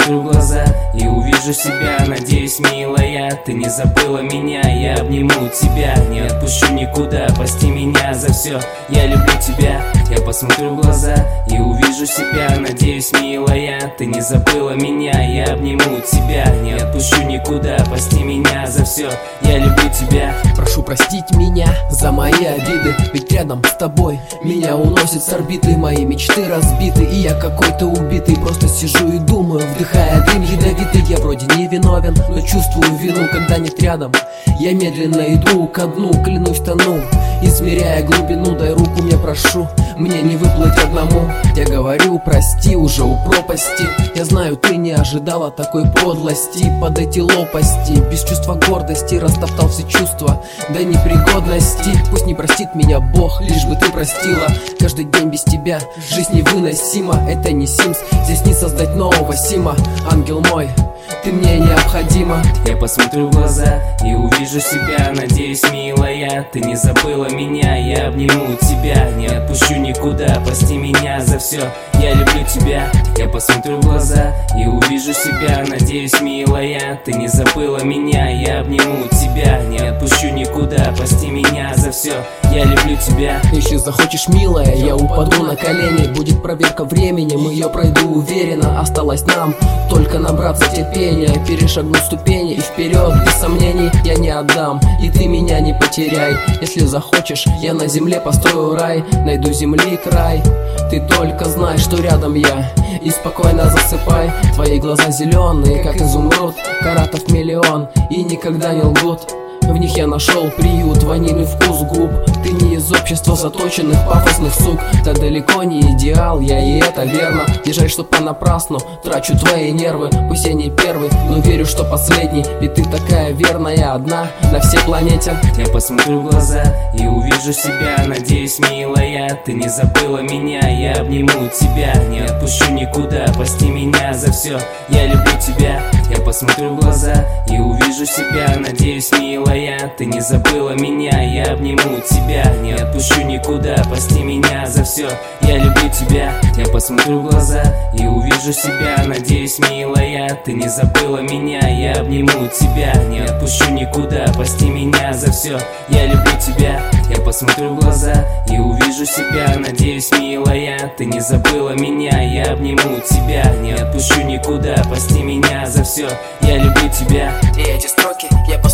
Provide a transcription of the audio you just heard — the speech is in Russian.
посмотрю в глаза и увижу себя. Надеюсь, милая, ты не забыла меня. Я обниму тебя, не отпущу никуда. Прости меня за все, я люблю тебя. Я посмотрю в глаза и увижу себя. Надеюсь, милая, ты не забыла меня. Я обниму тебя, не отпущу никуда. Прости меня за все, я люблю тебя. Прошу простить меня за мои обиды, ведь рядом с тобой меня уносит с орбиты. Мои мечты разбиты, и я какой-то убитый. Просто сижу и думаю, вдыхая дым ядовитый. Я вроде не виновен, но чувствую вину, когда нет рядом. Я медленно иду ко дну, клянусь, тону, измеряя глубину. Дай руку мне, прошу, мне не выплыть одному. Я говорю, прости, уже у пропасти. Я знаю, ты не ожидала такой подлости. Под эти лопасти, без чувства гордости, растоптал все чувства до непригодности. Пусть не простит меня Бог, лишь бы ты простила. Каждый день без тебя жизнь невыносима. Это не Sims, здесь не создать нового Сима. Ангел мой, ты мне необходима. Я посмотрю в глаза и увижу себя. Надеюсь, милая, ты не забыла меня. Я обниму тебя, не отпущу никуда. Прости меня за все, я люблю тебя. Я посмотрю в глаза и увижу себя. Надеюсь, милая, ты не забыла меня. Я обниму тебя, не отпущу никуда. Прости меня за все, я люблю тебя. Если захочешь, милая, я упаду на колени. Будет проверка временем, ее пройду уверенно. Осталось нам только набраться терпения, перешагнуть ступени и вперед, без сомнений. Я не отдам, и ты меня не потеряй. Если захочешь, я на земле построю рай. Найду земли край, ты только знай, что рядом я. И спокойно засыпай. Твои глаза зеленые, как изумруд, каратов миллион, и никогда не лгут. В них я нашел приют, ванильный вкус губ. Ты не из общества заточенных пафосных сук. Да далеко не идеал я, и это верно. Не жаль, что понапрасну трачу твои нервы. Пусть я не первый, но верю, что последний. Ведь ты такая верная, одна на всей планете. Я посмотрю в глаза и увижу себя. Надеюсь, милая, ты не забыла меня. Я обниму тебя, не отпущу никуда. Прости меня за все, я люблю тебя. Я посмотрю в глаза и увижу себя. Надеюсь, милая, ты не забыла меня. Я обниму тебя, не отпущу никуда. Прости меня за все, я люблю тебя. Я посмотрю в глаза и увижу себя. Надеюсь, милая, ты не забыла меня. Я обниму тебя, не отпущу никуда. Прости меня за все, я люблю тебя. Я посмотрю в глаза и увижу себя. Надеюсь, милая, ты не забыла меня. Я обниму тебя, не отпущу никуда. Прости меня за все, я люблю тебя. И эти строки я